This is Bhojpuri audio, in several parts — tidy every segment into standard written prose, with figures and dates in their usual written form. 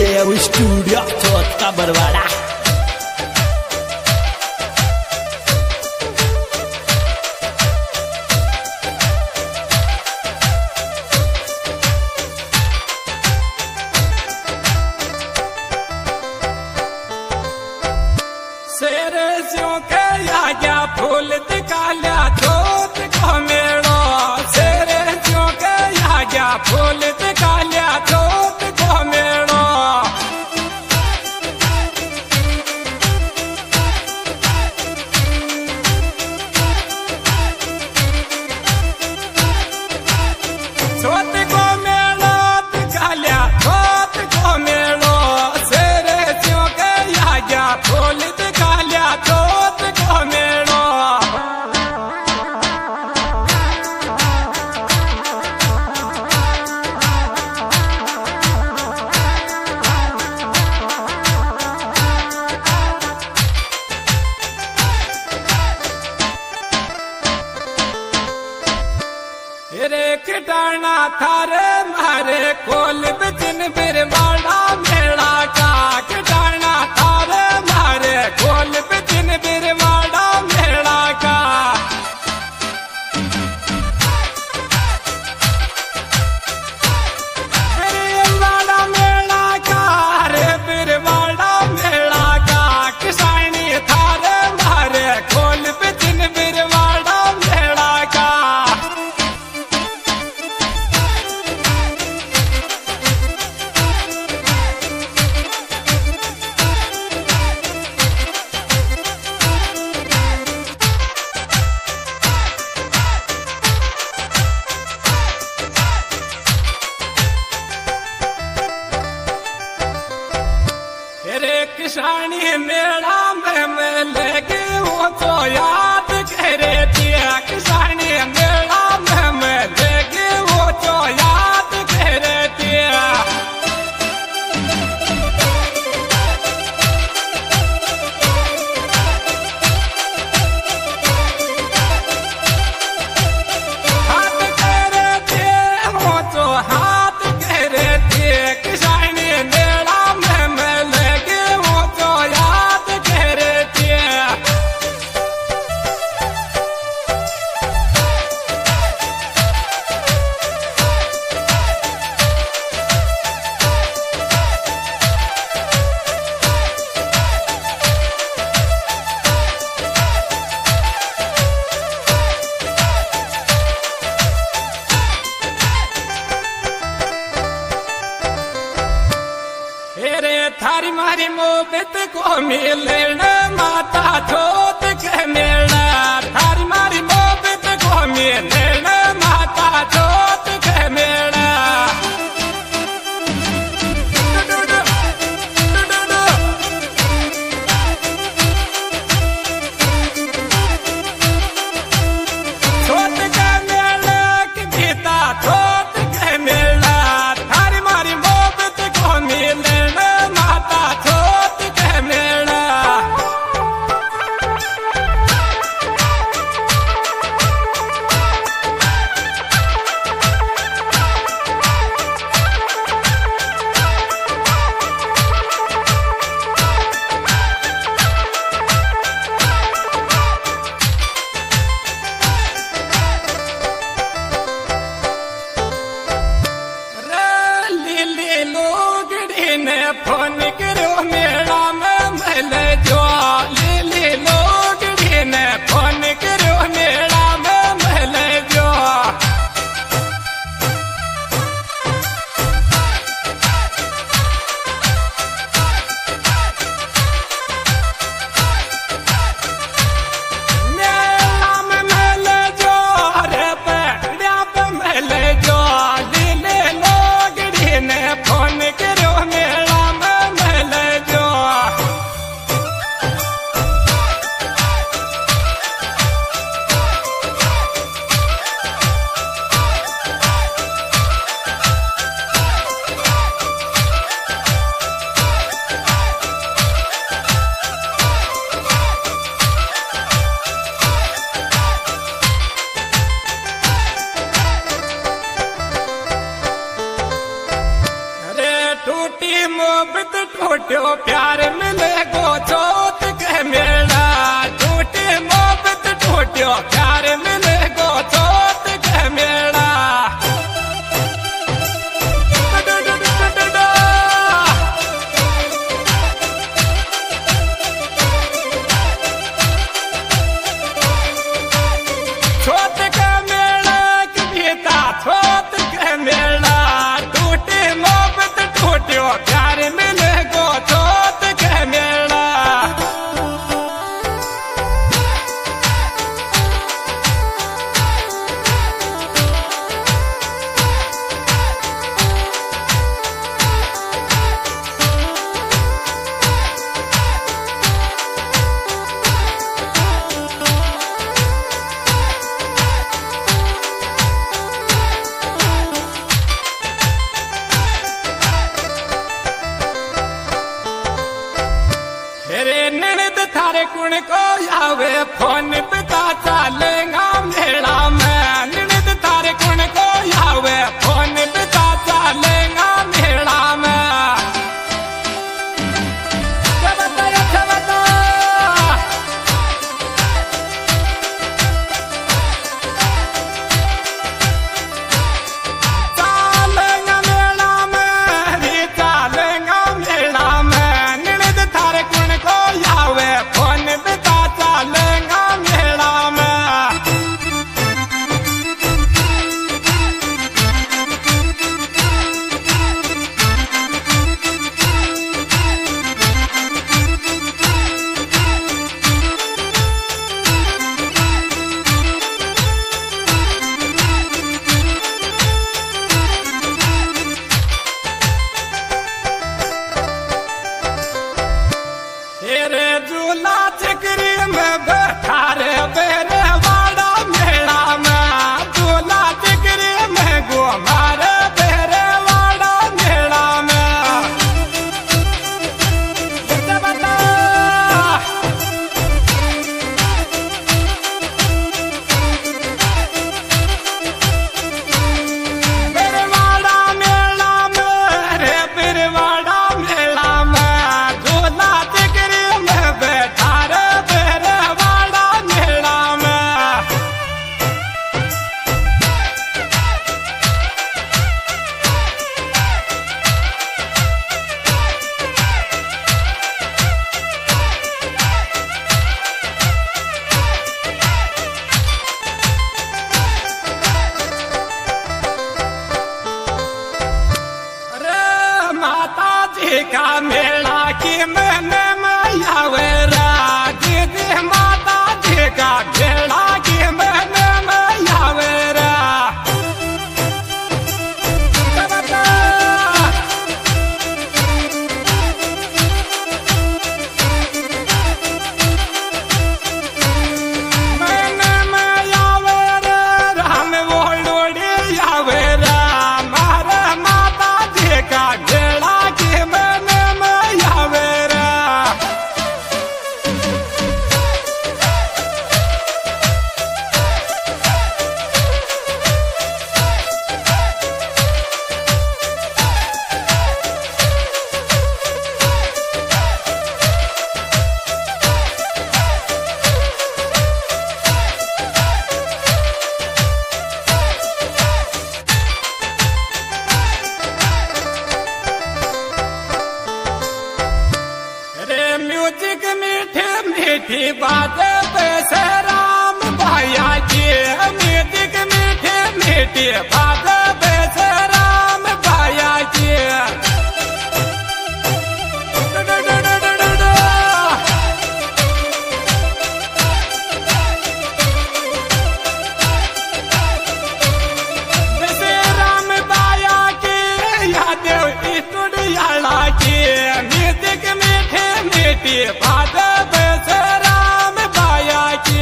देव स्टूडियो चौथ का बरवाड़ा। फूल दिखाल्या चौथ को मेड़ो शेरे जो के आ गया फूल दिखाल्या चौथ को मेड़ो चौथ को मेड़ो दिखाल्या चौथ को मेड़ो शेरे जो के आ गया फूल दिखाल्या चौथ को मेड़ो। रे खिटाना थारे मारे कोल बिन बिरवाड़ा मेला का खिटाना थारे मारे कोल बिन बिरवाड़ा मेला का बिरवाड़ा मेला का रे बिरवाड़ा मेला का किसानी थारे मारे कोल बिन बिरवाड़ा मेला का। किसानी मेला में लेके वो तो याद करे दिया किसानी मेला में लेके वो तो याद करे दिया। हाथ करे थे वो तो हाथ करे थे किसानी मेला में लेके याद करे थे। थारी मारी मोहब्बत को मिलना माता चौथ के मेला थारी मारी मोहब्बत को मिलना माता चौथ के मेला। चौथ के मेला की गीता चौथ के मेला थारी मारी मोहब्बत को मिलना माता चौथ के मेला। टूटी मोहब्बत टूटो प्यार मिले गो चोट के मेला टूटी मोहब्बत टूटो प्यार मिले गो चोट के मेला छोट के मेला कविता छोट के मेला टूटी मोहब्बत टूटो प्यार मिले गो चोट के मेला तेरे ननद थारे कुण को आवे फोन पता चलेगा मेला में ननद थारे कुण को आवे फोन पता चलेगा मेला में चलेगा मेला में रे चलेगा मेला में ननद थारे कुण को आवे फोन पता चलेगा मेला में तेरे झूला चक्री में बैठा रे बेरे वाड़ा मेला में झूला चक्री में घुमा रे बेरे वाड़ा मेला में बता बिरवाड़ा मेला में रे बिरवाड़ा मेला में झूला चक्री में बैठा रे बिरवाड़ा मेला में रे माता जी का मेला की मैंने मैयावे दीदी माता जी का मेला की मैंने मैयावे मैंने मैयावे राम वो लोड़ी आवे मारे माता जी का मेला की मैंने मैयावे रे म्यूजिक मीठी मीठी बातें पे से राम भाया की म्यूजिक मीठी मीठी बातें पे से राम भाया की जैसे राम बाया की यादेव स्टूडियाला की म्यूजिक मीठी मीठी बातें पे से राम बाया की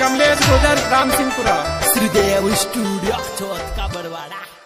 कमलेश गुजर राम सिंहपुरा। श्रीदेव स्टूडियो चौथ का बरवाड़ा।